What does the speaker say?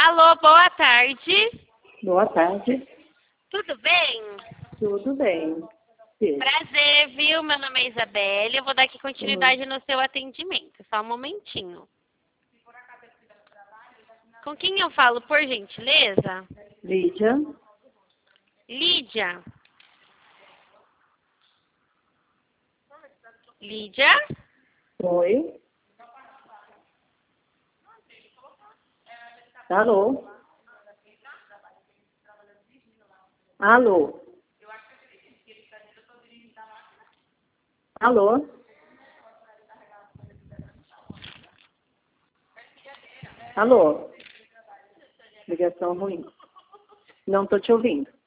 Alô, boa tarde. Boa tarde. Tudo bem? Tudo bem. Sim. Prazer, viu? Meu nome é Isabelle. Eu vou dar aqui continuidade no seu atendimento. Só um momentinho. Com quem eu falo, por gentileza? Lídia. Lídia. Lídia? Oi. Alô? Alô? Alô? Alô? Ligação ruim. Não estou te ouvindo.